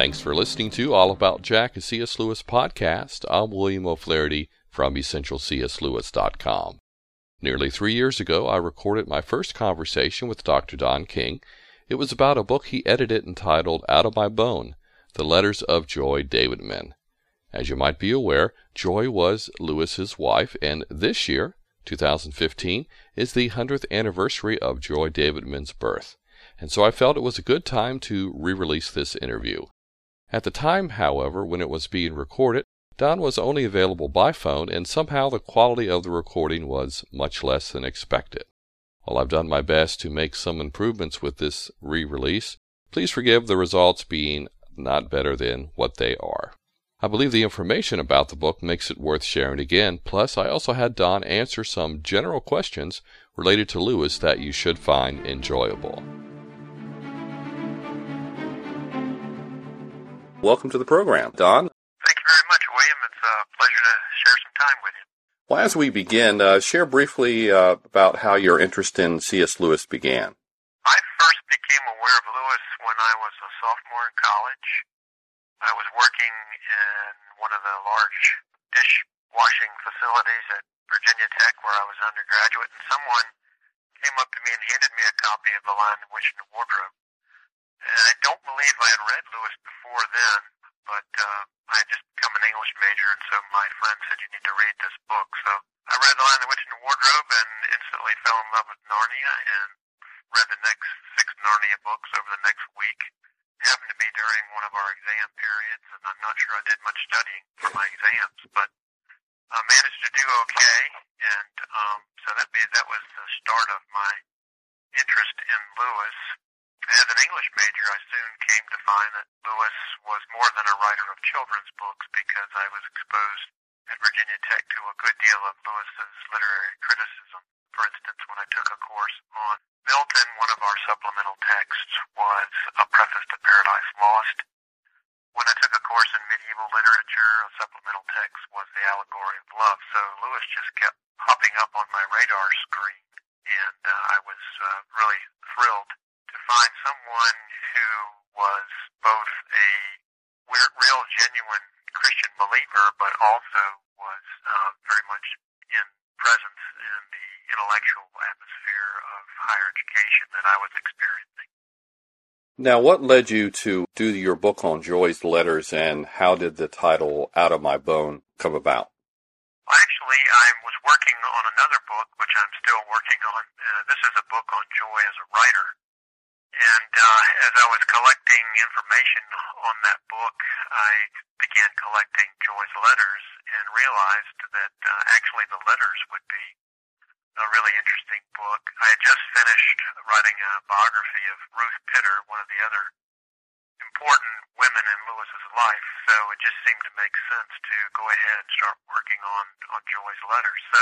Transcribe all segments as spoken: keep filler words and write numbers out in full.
Thanks for listening to All About Jack, a C S. Lewis podcast. I'm William O'Flaherty from essential c s lewis dot com. Nearly three years ago, I recorded my first conversation with Doctor Don King. It was about a book he edited entitled Out of My Bone, The Letters of Joy Davidman. As you might be aware, Joy was Lewis's wife, and this year, two thousand fifteen, is the hundredth anniversary of Joy Davidman's birth. And so I felt it was a good time to re-release this interview. At the time, however, when it was being recorded, Don was only available by phone, and somehow the quality of the recording was much less than expected. While I've done my best to make some improvements with this re-release, please forgive the results being not better than what they are. I believe the information about the book makes it worth sharing again, plus I also had Don answer some general questions related to Lewis that you should find enjoyable. Welcome to the program, Don. Thank you very much, William. It's a pleasure to share some time with you. Well, as we begin, uh, share briefly uh, about how your interest in C S. Lewis began. I first became aware of Lewis when I was a sophomore in college. I was working in one of the large dishwashing facilities at Virginia Tech where I was an undergraduate, and someone came up to me and handed me a copy of The Lion, the Witch, and the Wardrobe. And I don't believe I had read Lewis before then, but uh, I had just become an English major, and so my friend said, you need to read this book. So I read The Lion, the Witch, and the Wardrobe and instantly fell in love with Narnia and read the next six Narnia books over the next week. It happened to be during one of our exam periods, and I'm not sure I did much studying for my exams, but I managed to do okay, and um, so that, that was the start of my interest in Lewis. As an English major, I soon came to find that Lewis was more than a writer of children's books because I was exposed at Virginia Tech to a good deal of Lewis's literary criticism. For instance, when I took a course on Milton, one of our supplemental texts was A Preface to Paradise Lost. When I took a course in medieval literature, a supplemental text was The Allegory of Love. So Lewis just kept popping up on my radar screen, and uh, I was uh, really thrilled to find someone who was both a weird, real, genuine Christian believer, but also was uh, very much in presence in the intellectual atmosphere of higher education that I was experiencing. Now, what led you to do your book on Joy's letters, and how did the title Out of My Bone come about? Well, actually, I was working on another book, which I'm still working on. Uh, this is a book on Joy as a writer. And uh, as I was collecting information on that book, I began collecting Joy's letters and realized that uh, actually the letters would be a really interesting book. I had just finished writing a biography of Ruth Pitter, one of the other important women in Lewis's life, so it just seemed to make sense to go ahead and start working on, on Joy's letters. So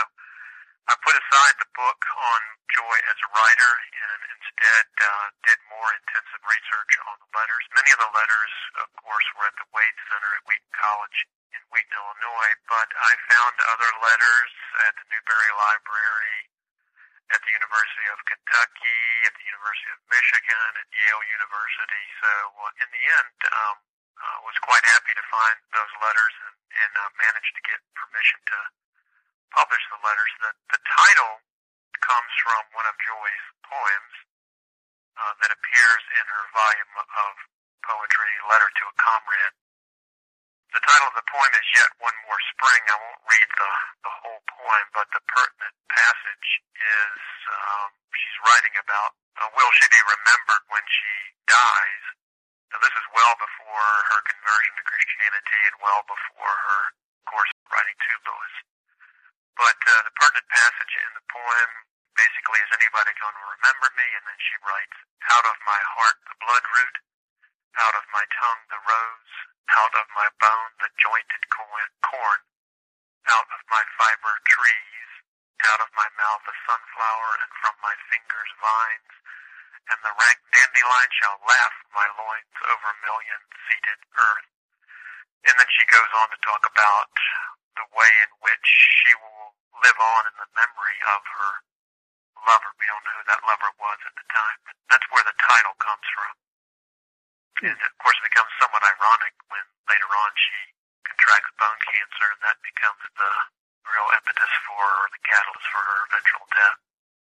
I put aside the book on Joy as a writer and instead uh, did more intensive research on the letters. Many of the letters, of course, were at the Wade Center at Wheaton College in Wheaton, Illinois, but I found other letters at the Newberry Library, at the University of Kentucky, at the University of Michigan, at Yale University. So uh, in the end, um, I was quite happy to find those letters and, and uh, managed to get permission to publish the letters. The, the title comes from one of Joy's poems uh, that appears in her volume of poetry, Letter to a Comrade. The title of the poem is Yet One More Spring. I won't read the, the whole poem, but the pertinent passage is um, she's writing about, uh, will she be remembered when she dies? Now, this is well before her conversion to Christianity and well before her course writing to Lewis. But uh, the pertinent passage in the poem basically is anybody going to remember me? And then she writes, out of my heart the bloodroot, out of my tongue the rose, out of my bone the jointed corn, out of my fiber trees, out of my mouth a sunflower, and from my fingers vines, and the rank dandelion shall laugh my loins over million-seated earth. And then she goes on to talk about the way in which she will live on in the memory of her lover. We don't know who that lover was at the time, but that's where the title comes from. and of course it becomes somewhat ironic when later on she contracts bone cancer, and that becomes the real impetus for, or the catalyst for her eventual death.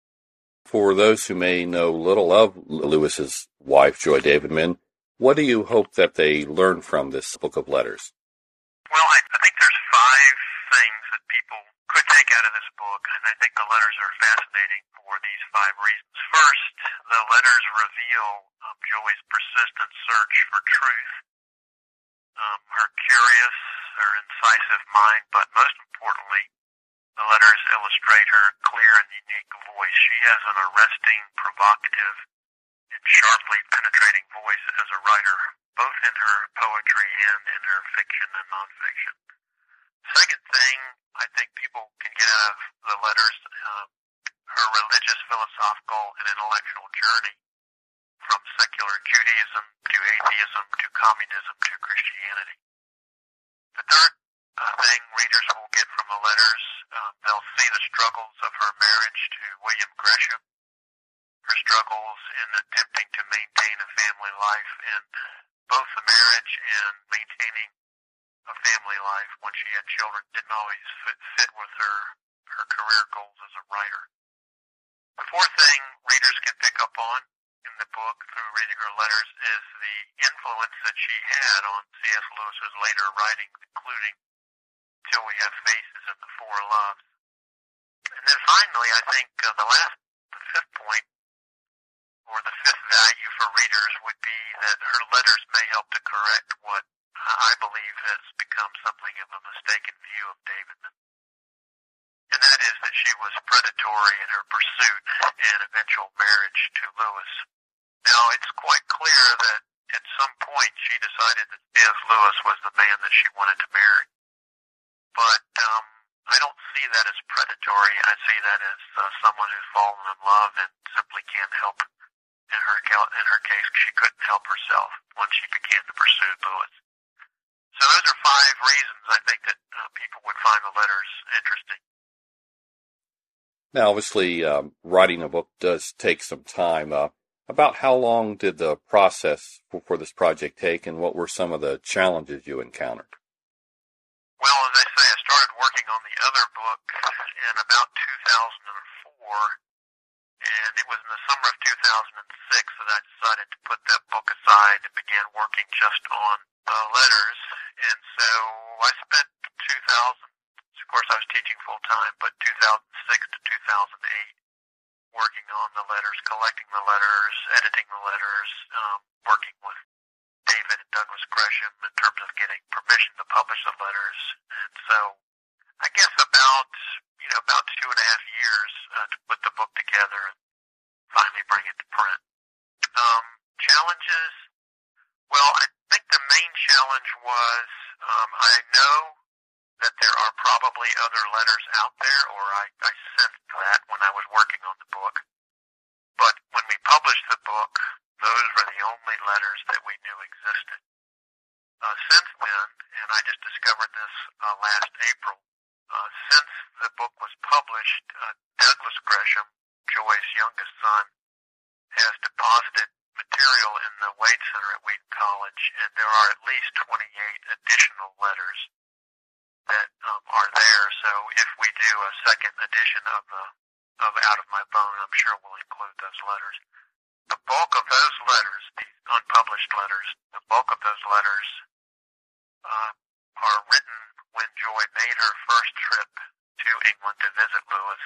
For those who may know little of Lewis's wife, Joy Davidman, what do you hope that they learn from this book of letters? Well, I, I think there's five things that people could take out of this book, and I think the letters are fascinating for these five reasons. First, the letters reveal um, Joy's persistent search for truth, um, her curious, her incisive mind, but most importantly, the letters illustrate her clear and unique voice. She has an arresting, provocative, and sharply penetrating voice as a writer, both in her poetry and in her fiction and nonfiction. Second thing I think people can get out of the letters, uh, her religious, philosophical, and intellectual journey from secular Judaism to atheism to communism to Christianity. The third uh, thing readers will get from the letters, uh, they'll see the struggles of her marriage to William Gresham, her struggles in attempting to maintain a family life, and both the marriage and maintaining a family life when she had children didn't always fit, fit with her, her career goals as a writer. The fourth thing readers can pick up on in the book through reading her letters is the influence that she had on C S. Lewis's later writings, including Till We Have Faces and The Four Loves. And then finally, I think uh, the last, the fifth point, or the fifth value for readers would be that her letters may help to correct what I believe has become something of a mistaken view of Davidman. And that is that she was predatory in her pursuit and eventual marriage to Lewis. Now, it's quite clear that at some point she decided that C S. Lewis was the man that she wanted to marry. But um, I don't see that as predatory. I see that as uh, someone who's fallen in love and simply can't help. In her, in her case, she couldn't help herself once she began to pursue Lewis. So those are five reasons I think that uh, people would find the letters interesting. Now, obviously, um, writing a book does take some time. Uh, about how long did the process for, for this project take, and what were some of the challenges you encountered? Well, as I say, I started working on the other book in about two thousand four, and it was in the summer of two thousand six that I decided to put that book aside and began working just on uh, letters. And so I spent two thousand, of course I was teaching full-time, but two thousand six to two thousand eight working on the letters, collecting the letters, editing the letters, um, working with David and Douglas Gresham in terms of getting permission to publish the letters. And so I guess about, you know, about two and a half years uh, to put the book together and finally bring it to print. Um, challenges, well, I think the main challenge was um, I know that there are probably other letters out there, or I, I sensed that when I was working on the book. But when we published the book, those were the only letters that we knew existed. Uh, since then, and I just discovered this uh, last April, uh, since the book was published, uh, Douglas Gresham, Joy's youngest son, has deposited material in the Wade Center at Wheaton College, and there are at least twenty-eight additional letters that um, are there. So if we do a second edition of the of Out of My Bone, I'm sure we'll include those letters. The bulk of those letters, these unpublished letters, the bulk of those letters uh, are written when Joy made her first trip to England to visit Lewis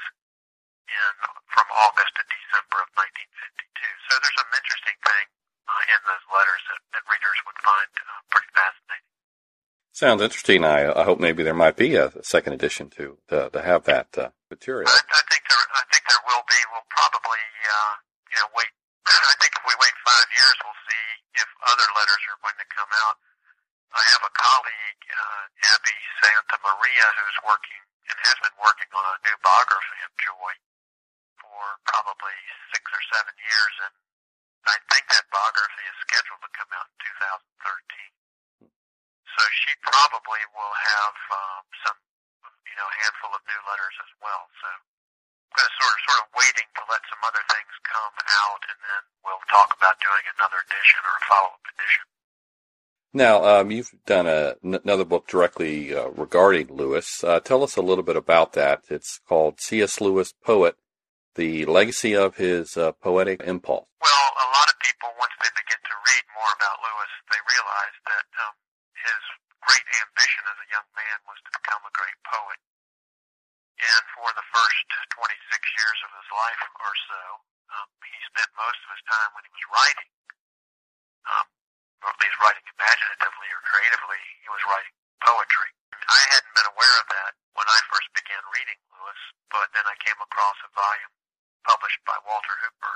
in from August to December of nineteen fifty-two. So there's some interesting thing uh, in those letters that, that readers would find uh, pretty fascinating. Sounds interesting. I, I hope maybe there might be a second edition to to, to have that uh, material. I, I think there, I think there will be. We'll probably, uh, you know, wait. I think if we wait five years, we'll see if other letters are going to come out. I have a colleague, uh, Abby Santa Maria, who's working and has been working on a new biography of Joy for probably six or seven years, and I think that biography is scheduled to come out in two thousand thirteen. So she probably will have um, some, you know, handful of new letters as well. So I'm kind of sort of, sort of waiting to let some other things come out, and then we'll talk about doing another edition or a follow-up edition. Now, um, you've done a, n- another book directly uh, regarding Lewis. Uh, tell us a little bit about that. It's called C S. Lewis, Poet, The Legacy of His uh, Poetic Impulse. Well, a lot of people, once they begin to read more about Lewis, they realize that um, his great ambition as a young man was to become a great poet. And for the first twenty-six years of his life or so, um, he spent most of his time when he was writing, um, or at least writing imaginatively or creatively, he was writing poetry. I hadn't been aware of that when I first began reading Lewis, but then I came across a volume published by Walter Hooper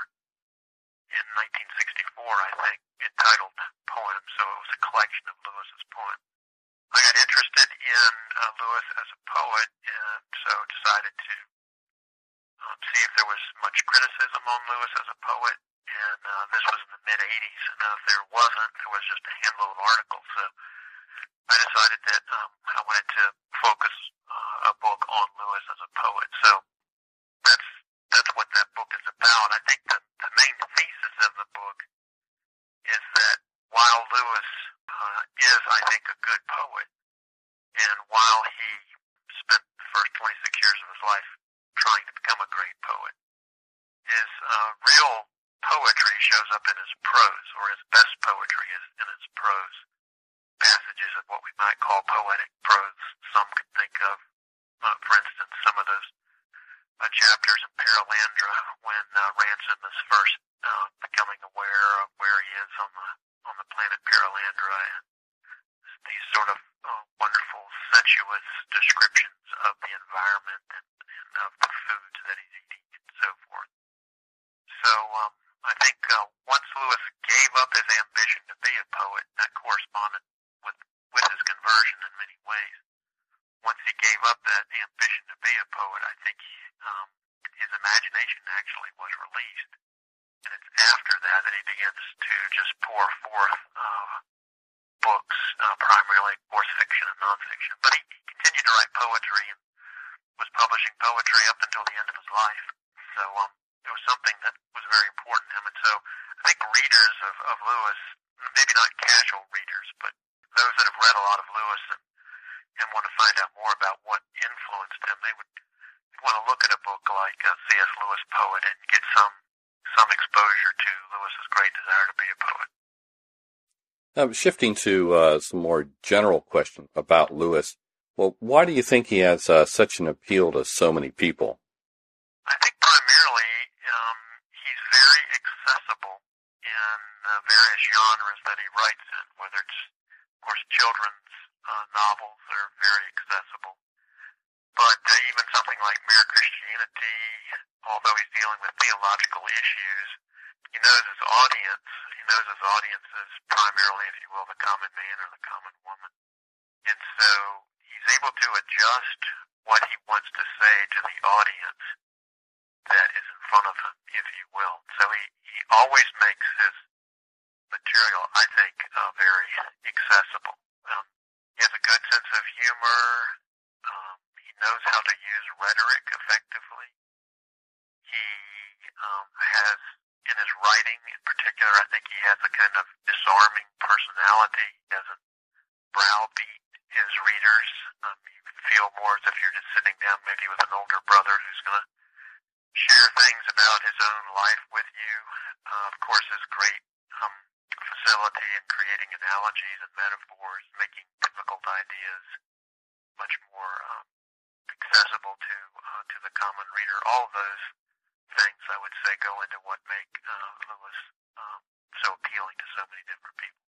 in nineteen sixty-four, I think, entitled Poems, so it was a collection of Lewis's poems. I got interested in uh, Lewis as a poet, and so decided to um, see if there was much criticism on Lewis as a poet, and uh, this was in the mid-eighties, and if there wasn't, there was just a handful of articles, so I decided that um, I wanted to focus uh, a book on Lewis as a poet, so that's that's what that book is about. I think the, the main thesis of the book is that while Lewis uh, is, I think, a good poet, and while he spent the first twenty-six years of his life trying to become a great poet, his uh, real poetry shows up in his prose, or his best poetry is in his prose. Passages of what we might call poetic prose. Some could think of, uh, for instance, some of those uh, chapters in Paralandra when uh, Ransom is first uh, becoming aware of where he is on the on the planet Paralandra, and these sort of uh, wonderful, sensuous descriptions of the environment and, and of the foods that he's eating and so forth. So um, I think uh, once Lewis gave up his ambition to be a poet, that corresponded with with his conversion in many ways. Once he gave up that ambition to be a poet, I think he, um, his imagination actually was released. And it's after that that he begins to just pour forth uh, books, uh, primarily, of course, fiction and nonfiction. But he, he continued to write poetry and was publishing poetry up until the end of his life. So um, it was something that was very important to him. And so I think readers of, of Lewis, maybe not casual readers, but those that have read a lot of Lewis and, and want to find out more about what influenced him, they would want to look at a book like uh, C S. Lewis, Poet, and get some some exposure to Lewis's great desire to be a poet. Now, shifting to uh, some more general questions about Lewis, well, why do you think he has uh, such an appeal to so many people? I think primarily um, he's very accessible in the various genres that he writes in, whether it's, of course, children's uh, novels are very accessible. But uh, even something like Mere Christianity, although he's dealing with theological issues, he knows his audience. He knows his audience is primarily, if you will, the common man or the common woman. And so he's able to adjust what he wants to say to the audience that is in front of him, if you will. So he, he always makes his material, I think, uh, very accessible. Um, he has a good sense of humor. Um, he knows how to use rhetoric effectively. He um, has, in his writing in particular, I think he has a kind of disarming personality. He doesn't browbeat his readers. Um, you feel more as if you're just sitting down maybe with an older brother who's going to share things about his own life with you. Uh, of course, his great um, facility in creating analogies and metaphors, making difficult ideas much more um, accessible to uh, to the common reader. All of those things, I would say, go into what make uh, Lewis um, so appealing to so many different people.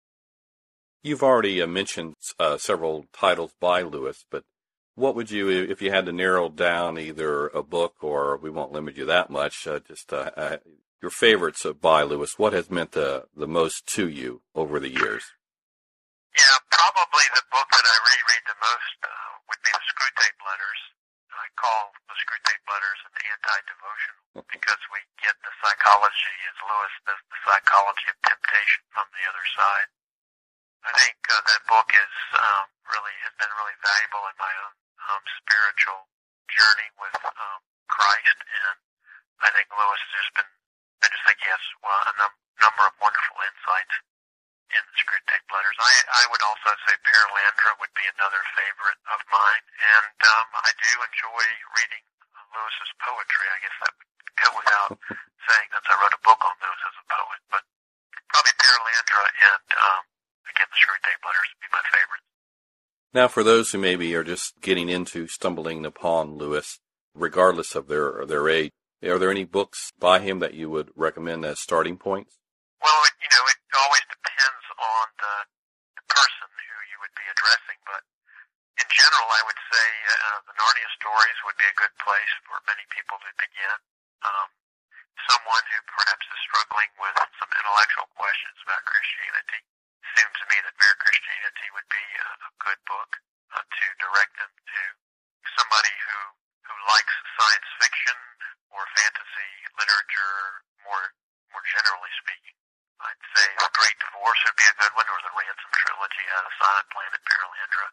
You've already uh, mentioned uh, several titles by Lewis, but what would you, if you had to narrow down either a book or we won't limit you that much, uh, just uh, uh, your favorites by Lewis, what has meant the, the most to you over the years? Yeah, probably the book that I reread the most uh, would be the Screwtape Letters. I call the Screwtape Letters an anti-devotional because we get the psychology, as Lewis does, the psychology of temptation from the other side. I think uh, that book is um, really has been really valuable in my own um, spiritual journey with um, Christ, and I think Lewis has just been. I just think he has well, a num- number of wonderful insights in the Screwtape Letters. I, I would also say Perelandra would be another favorite of mine, and um, I do enjoy reading Lewis's poetry. I guess that would go without saying since I wrote a book on Lewis as a poet, but probably Perelandra and, um, again, the Screwtape Letters would be my favorites. Now, for those who maybe are just getting into stumbling upon Lewis, regardless of their their age, are there any books by him that you would recommend as starting points? Well, it, you know, it always depends on the, the person who you would be addressing, but in general, I would say uh, the Narnia stories would be a good place for many people to begin. Um, someone who perhaps is struggling with some intellectual questions about Christianity, seems to me that Mere Christianity would be a, a good book uh, to direct them to. Somebody who, who likes science fiction or fantasy literature, more more generally speaking, I'd say The Great Divorce would be a good one, or the Ransom Trilogy out of Silent Planet, Perelandra,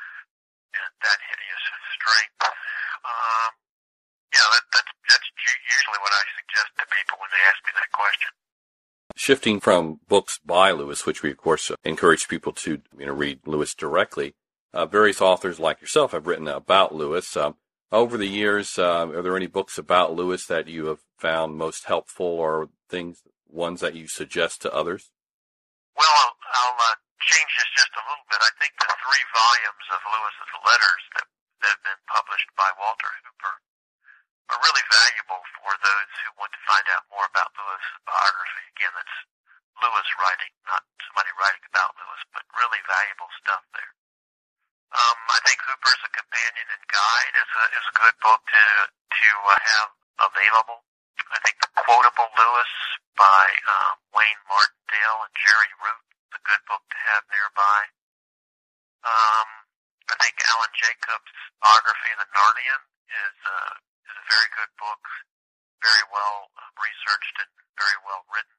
and That Hideous Strength. Um, yeah, that, that's, that's usually what I suggest to people when they ask me that question. Shifting from books by Lewis, which we, of course, encourage people to you know read Lewis directly, uh, various authors like yourself have written about Lewis. Um, over the years, uh, are there any books about Lewis that you have found most helpful, or things, ones that you suggest to others? Well, I'll, I'll uh, change this just a little bit. I think the three volumes of Lewis's letters that, that have been published by Walter Hooper are really valuable for those who want to find out more about Lewis's biography. Again, that's Lewis writing, not somebody writing about Lewis, but really valuable stuff there. Um, I think Hooper's A Companion and Guide is a, is a good book to, to uh, have available. I think The Quotable Lewis by um, Wayne Martindale and Jerry Root is a good book to have nearby. Um, I think Alan Jacobs' biography, The Narnian, is, uh, is a very good book, very well uh, researched and very well written.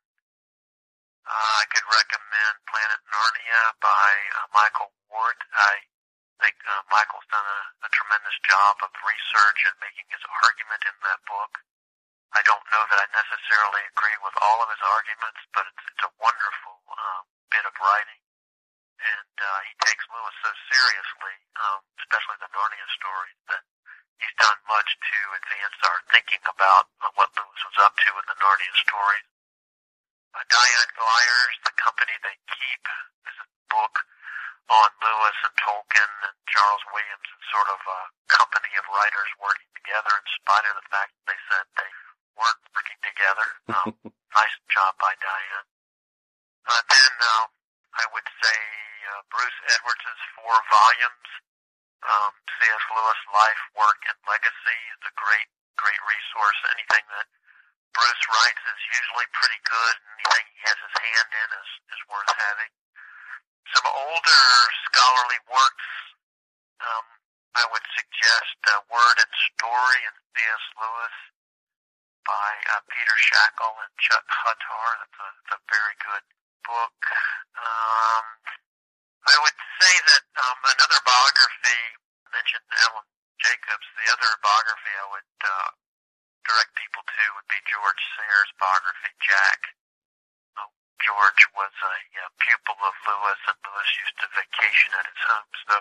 Uh, I could recommend Planet Narnia by uh, Michael Ward. I think uh, Michael's done a, a tremendous job of research and making his argument in that book. I don't know that I necessarily agree with all of his arguments, but it's, it's a wonderful uh, bit of writing. And uh, he takes Lewis so seriously, um, especially the Narnia stories, that he's done much to advance our thinking about uh, what Lewis was up to in the Narnia stories. Uh, Diane Gleyer's The Company They Keep is a book on Lewis and Tolkien and Charles Williams, and sort of a company of writers working together in spite of the fact that they said they weren't working together. Um, nice job by Diane. Uh, then uh, I would say uh, Bruce Edwards' four volumes, um, C S. Lewis, Life, Work, and Legacy, is a great, great resource. Anything that Bruce writes is usually pretty good, and anything he has his hand in is, is worth having. Some older scholarly works, um, I would suggest uh, Word and Story and C S. Lewis by uh, Peter Shackle and Chuck Hutar. That's a, that's a very good book. Um, I would say that um, another biography, I mentioned Alan Jacobs, the other biography I would uh, direct people to would be George Sayers' biography, Jack. Uh, George was a uh, pupil of Lewis, and Lewis used to vacation at his home, so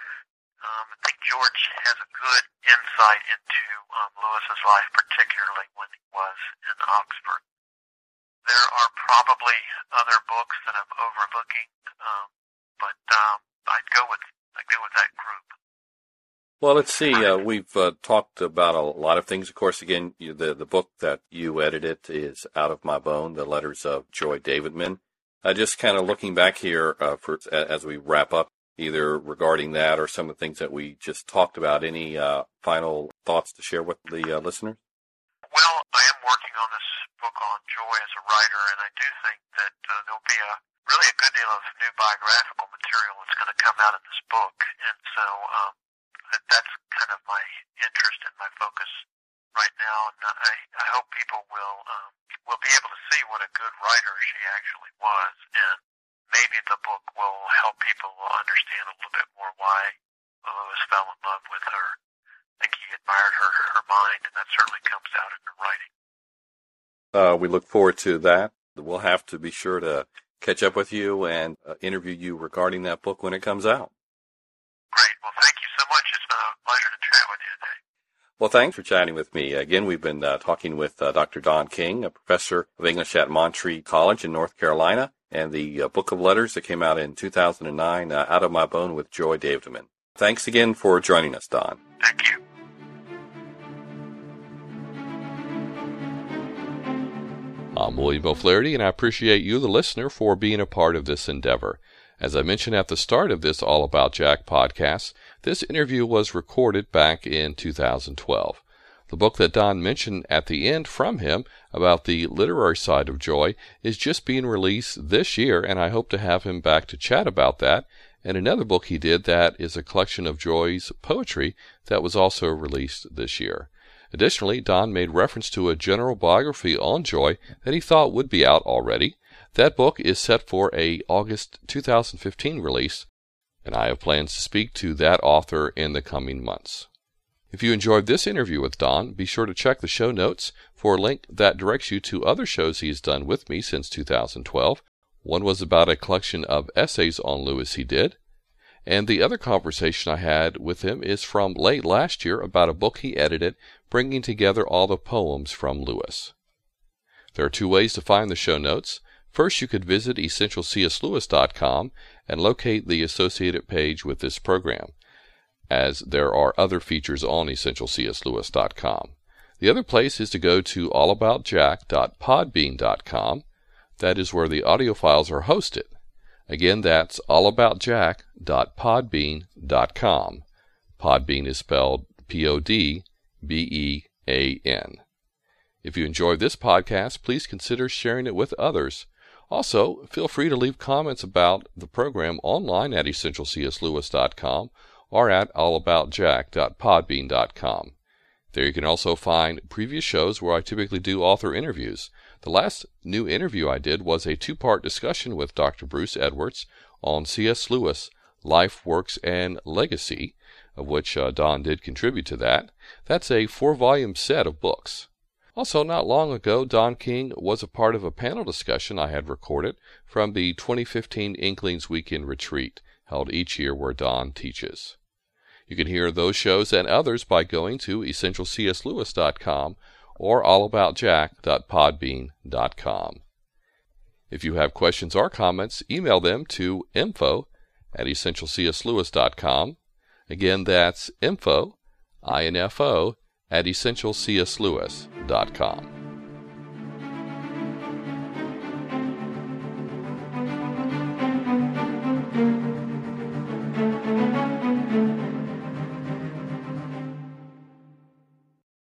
um, I think George has a good insight into um, Lewis's life, particularly when he was in Oxford. There are probably other books that I'm overlooking, um, but um, I'd go with I'd go with that group. Well, let's see. Uh, we've uh, talked about a lot of things. Of course, again, you, the the book that you edited is Out of My Bone: The Letters of Joy Davidman. Uh, just kind of looking back here uh, for as we wrap up, either regarding that or some of the things that we just talked about. Any uh, final thoughts to share with the uh, listeners? Well, I am working on this book on Joy as a writer, and I do think that uh, there'll be a really a good deal of new biographical material that's going to come out of this book, and so um, that's kind of my interest and my focus right now. And I, I hope people will um, will be able to see what a good writer she actually was, and maybe the book will help people understand a little bit more why Lewis fell in love with her. I think he admired her, her mind, and that certainly comes out in her writing. Uh, we look forward to that. We'll have to be sure to catch up with you and uh, interview you regarding that book when it comes out. Great. Well, thank you so much. It's been a pleasure to chat with you today. Well, thanks for chatting with me. Again, we've been uh, talking with uh, Doctor Don King, a professor of English at Montreat College in North Carolina, and the uh, book of letters that came out in two thousand nine, uh, Out of My Bone with Joy Davidman. Thanks again for joining us, Don. Thank you. I'm William O'Flaherty, and I appreciate you, the listener, for being a part of this endeavor. As I mentioned at the start of this All About Jack podcast, this interview was recorded back in two thousand twelve. The book that Don mentioned at the end from him about the literary side of Joy is just being released this year, and I hope to have him back to chat about that. And another book he did that is a collection of Joy's poetry that was also released this year. Additionally, Don made reference to a general biography on Joy that he thought would be out already. That book is set for a August two thousand fifteen release, and I have plans to speak to that author in the coming months. If you enjoyed this interview with Don, be sure to check the show notes for a link that directs you to other shows he's done with me since two thousand twelve. One was about a collection of essays on Lewis he did, and the other conversation I had with him is from late last year about a book he edited bringing together all the poems from Lewis. There are two ways to find the show notes. First, you could visit essential c s lewis dot com and locate the associated page with this program, as there are other features on essential c s lewis dot com. The other place is to go to all about jack dot podbean dot com. That is where the audio files are hosted. Again, that's all about jack dot podbean dot com. Podbean is spelled P O D B E A N. If you enjoyed this podcast, please consider sharing it with others. Also, feel free to leave comments about the program online at essential c s lewis dot com or at all about jack dot podbean dot com. There you can also find previous shows where I typically do author interviews. The last new interview I did was a two-part discussion with Doctor Bruce Edwards on C S. Lewis, Life, Works, and Legacy, of which uh, Don did contribute to that. That's a four-volume set of books. Also, not long ago, Don King was a part of a panel discussion I had recorded from the twenty fifteen Inklings Weekend Retreat, held each year where Don teaches. You can hear those shows and others by going to essential c s lewis dot com or all about jack dot podbean dot com. If you have questions or comments, email them to info at essential c s lewis dot com. Again, that's info, I N F O, at essential c s lewis dot com.